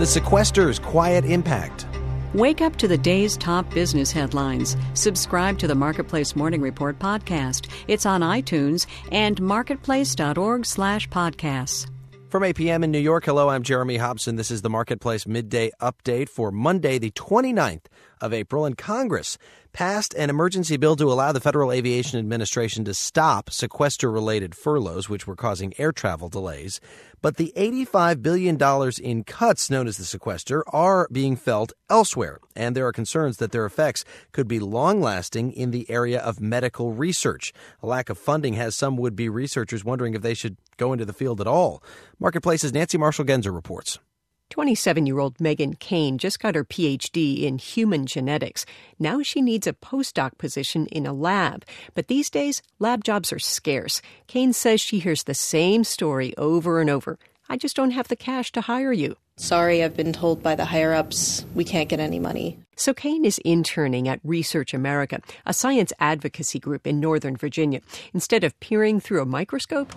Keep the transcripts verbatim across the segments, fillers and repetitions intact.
The sequester's quiet impact. Wake up to the day's top business headlines. Subscribe to the Marketplace Morning Report podcast. It's on iTunes and marketplace.org slash podcasts. From eight p.m. in New York, hello, I'm Jeremy Hobson. This is the Marketplace Midday Update for Monday, the twenty-ninth of April. And Congress passed an emergency bill to allow the Federal Aviation Administration to stop sequester-related furloughs, which were causing air travel delays. But the eighty-five billion dollars in cuts, known as the sequester, are being felt elsewhere. And there are concerns that their effects could be long-lasting in the area of medical research. A lack of funding has some would-be researchers wondering if they should go into the field at all. Marketplace's Nancy Marshall-Genzer reports. twenty-seven-year-old Megan Kane just got her P H D in human genetics. Now she needs a postdoc position in a lab. But these days, lab jobs are scarce. Kane says she hears the same story over and over. I just don't have the cash to hire you. Sorry, I've been told by the higher-ups we can't get any money. So Kane is interning at Research America, a science advocacy group in Northern Virginia. Instead of peering through a microscope,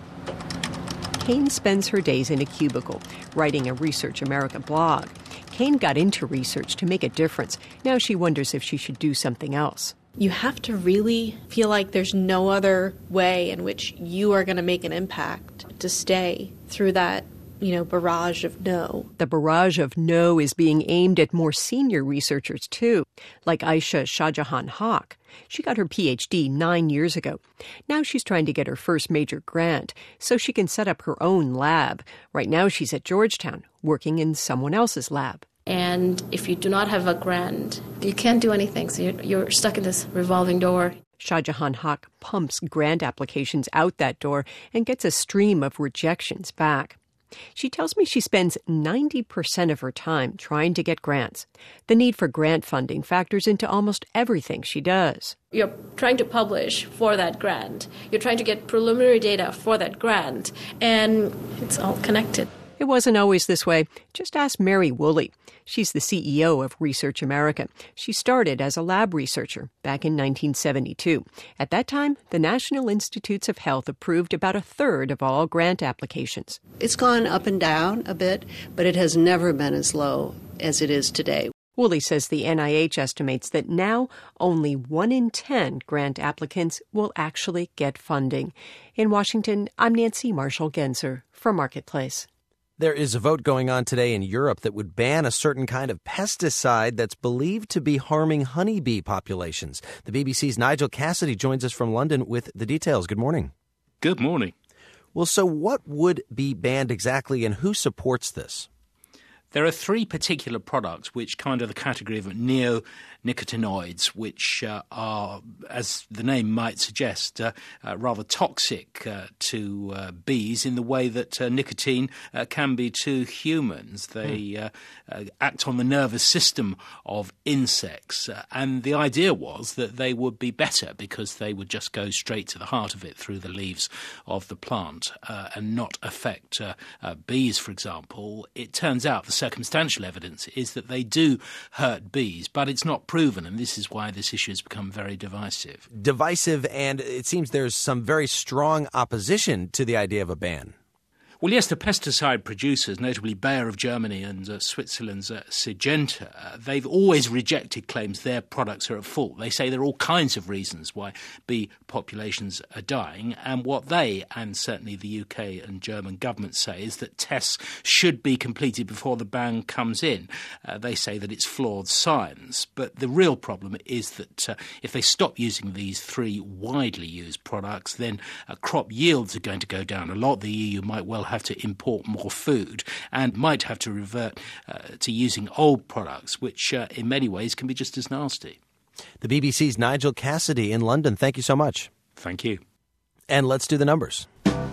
Kane spends her days in a cubicle, writing a Research America blog. Kane got into research to make a difference. Now she wonders if she should do something else. You have to really feel like there's no other way in which you are going to make an impact to stay through that, you know, barrage of no. The barrage of no is being aimed at more senior researchers, too, like Aisha Shahjahan Haq. She got her P H D nine years ago. Now she's trying to get her first major grant so she can set up her own lab. Right now she's at Georgetown, working in someone else's lab. And if you do not have a grant, you can't do anything. So you're, you're stuck in this revolving door. Shahjahan Haq pumps grant applications out that door and gets a stream of rejections back. She tells me she spends ninety percent of her time trying to get grants. The need for grant funding factors into almost everything she does. You're trying to publish for that grant. You're trying to get preliminary data for that grant. And it's all connected. It wasn't always this way. Just ask Mary Woolley. She's the C E O of Research America. She started as a lab researcher back in nineteen seventy-two. At that time, the National Institutes of Health approved about a third of all grant applications. It's gone up and down a bit, but it has never been as low as it is today. Woolley says the N I H estimates that now only one in ten grant applicants will actually get funding. In Washington, I'm Nancy Marshall-Genzer for Marketplace. There is a vote going on today in Europe that would ban a certain kind of pesticide that's believed to be harming honeybee populations. The B B C's Nigel Cassidy joins us from London with the details. Good morning. Good morning. Well, so what would be banned exactly, and who supports this? There are three particular products which kind of the category of neonicotinoids, which uh, are, as the name might suggest, uh, uh, rather toxic uh, to uh, bees in the way that uh, nicotine uh, can be to humans. They uh, uh, act on the nervous system of insects, uh, and the idea was that they would be better because they would just go straight to the heart of it through the leaves of the plant uh, and not affect uh, uh, bees, for example. It turns out the circumstantial evidence is that they do hurt bees, but it's not proven, and this is why this issue has become very divisive. Divisive, and it seems there's some very strong opposition to the idea of a ban. Well, yes, the pesticide producers, notably Bayer of Germany and uh, Switzerland's uh, Syngenta, uh, they've always rejected claims their products are at fault. They say there are all kinds of reasons why bee populations are dying, and what they, and certainly the U K and German governments, say is that tests should be completed before the ban comes in. Uh, they say that it's flawed science, but the real problem is that uh, if they stop using these three widely used products, then uh, crop yields are going to go down a lot. The E U might well have to import more food and might have to revert uh, to using old products, which uh, in many ways can be just as nasty. The B B C's Nigel Cassidy in London. Thank you so much. Thank you. And let's do the numbers.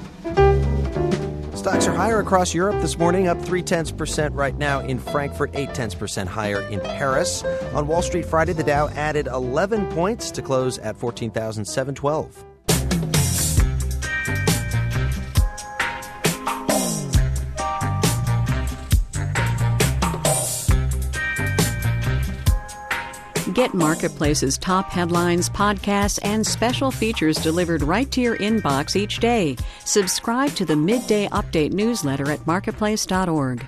Stocks are higher across Europe this morning, up three tenths percent right now in Frankfurt, eight tenths percent higher in Paris. On Wall Street Friday, the Dow added eleven points to close at fourteen thousand seven hundred twelve. Get Marketplace's top headlines, podcasts, and special features delivered right to your inbox each day. Subscribe to the Midday Update newsletter at marketplace dot org.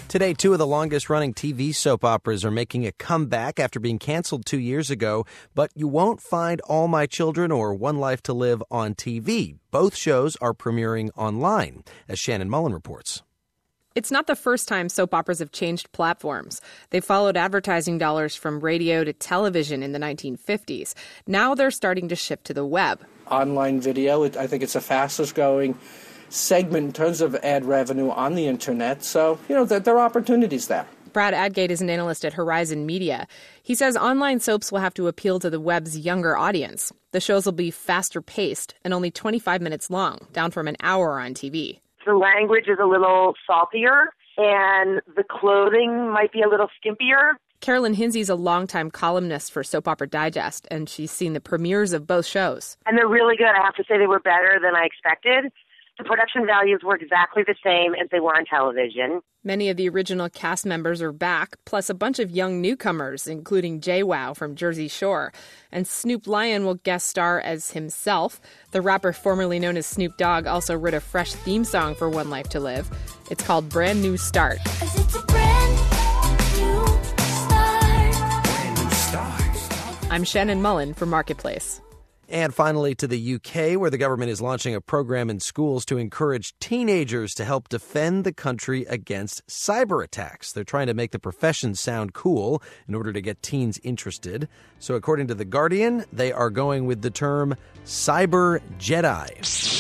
Today, two of the longest-running T V soap operas are making a comeback after being canceled two years ago, but you won't find All My Children or One Life to Live on T V. Both shows are premiering online, as Shannon Mullen reports. It's not the first time soap operas have changed platforms. They followed advertising dollars from radio to television in the nineteen fifties. Now they're starting to shift to the web. Online video, I think it's the fastest-growing segment in terms of ad revenue on the internet. So, you know, there are opportunities there. Brad Adgate is an analyst at Horizon Media. He says online soaps will have to appeal to the web's younger audience. The shows will be faster paced and only twenty-five minutes long, down from an hour on T V. The language is a little saltier and the clothing might be a little skimpier. Carolyn Hinsey's a longtime columnist for Soap Opera Digest, and she's seen the premieres of both shows. And they're really good. I have to say they were better than I expected. The production values were exactly the same as they were on television. Many of the original cast members are back, plus a bunch of young newcomers, including JWoww from Jersey Shore. And Snoop Lion will guest star as himself. The rapper formerly known as Snoop Dogg also wrote a fresh theme song for One Life to Live. It's called Brand New Start. It's a brand new start. Brand new start. I'm Shannon Mullen for Marketplace. And finally to the U K, where the government is launching a program in schools to encourage teenagers to help defend the country against cyber attacks. They're trying to make the profession sound cool in order to get teens interested. So according to The Guardian, they are going with the term Cyber Jedi.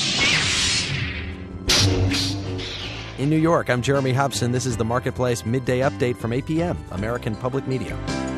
In New York, I'm Jeremy Hobson. This is the Marketplace Midday Update from A P M, American Public Media.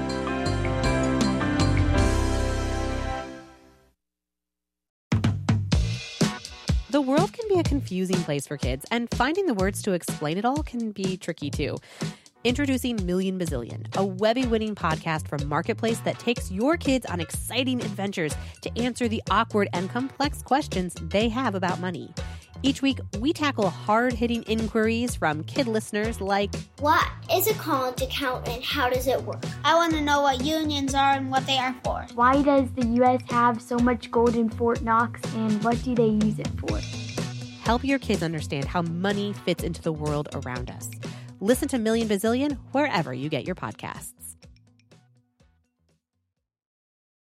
The world can be a confusing place for kids, and finding the words to explain it all can be tricky, too. Introducing Million Bazillion, a Webby-winning podcast from Marketplace that takes your kids on exciting adventures to answer the awkward and complex questions they have about money. Each week, we tackle hard-hitting inquiries from kid listeners like, what is a college account and how does it work? I want to know what unions are and what they are for. Why does the U S have so much gold in Fort Knox and what do they use it for? Help your kids understand how money fits into the world around us. Listen to Million Bazillion wherever you get your podcasts.